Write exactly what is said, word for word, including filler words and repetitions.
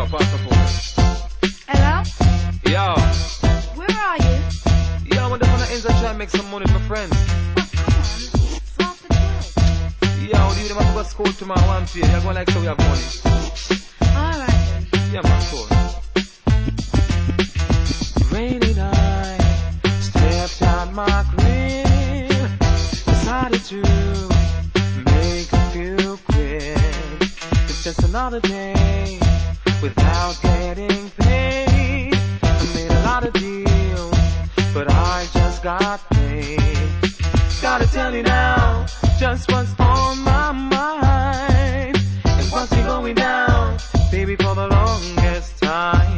up off the phone. Hello? Yo. Where are you? Yo, I'm gonna ends and try and make some money with my friends. Oh, come on. It's not the good. Yo, do you them have to go to school tomorrow one pay? You're going like so we have money. Alright then. Yeah, man, cool. Rainy night, stepped out my crib, decided to make a few quid. It's just another day without getting paid. I made a lot of deals, but I just got paid. Gotta tell you now, just what's